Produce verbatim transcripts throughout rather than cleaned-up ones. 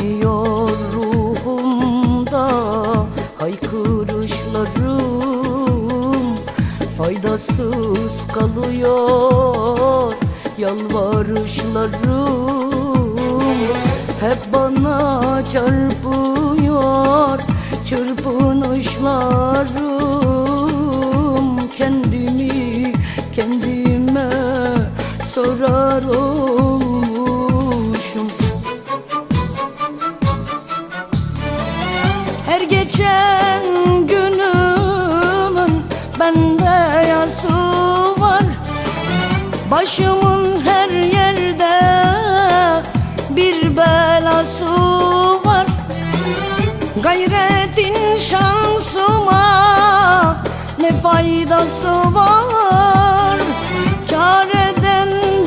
Dinmiyor ruhumda haykırışlarım, faydasız kalıyor yalvarışlarım. Hep bana çarpıyor çırpınışlarım. Kendimi kendime sorar olmuşum. Her geçen günümün bende yası var. Başımın her yerde bir belası var. Gayretin şansıma ne faydası var? Kâr eden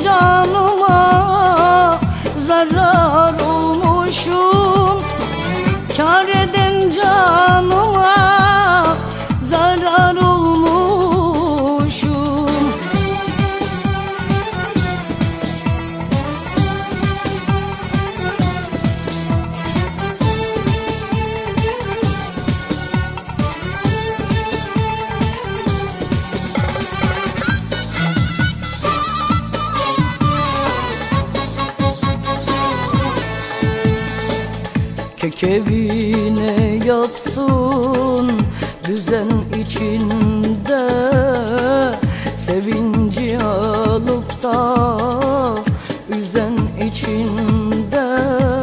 canıma zarar olmuşum. Kâr eden canıma zarar olmuşum. Kekevine yapsın düzen içinde, sevinci alıp da üzen içinde.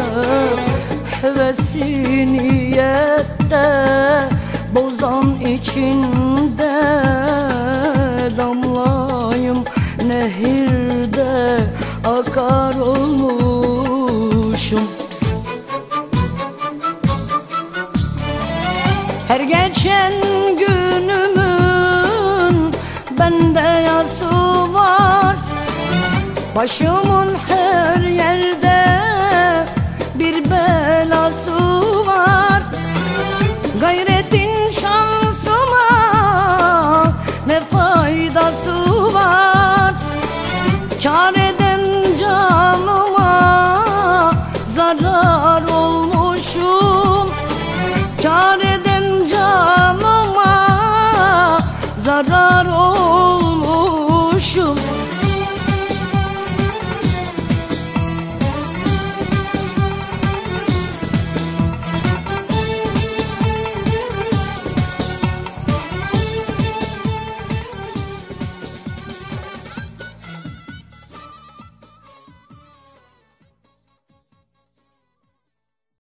Hevesi niyette bozan içinde, damlayım nehirde akar olmuşum. Her geçen günümün bende yası var. Başımın her yerde bir belası var. Gayretin şansıma ne faydası var? Kâr eden canıma zarar olmuşum. Kâr eden canıma zarar olmuşum.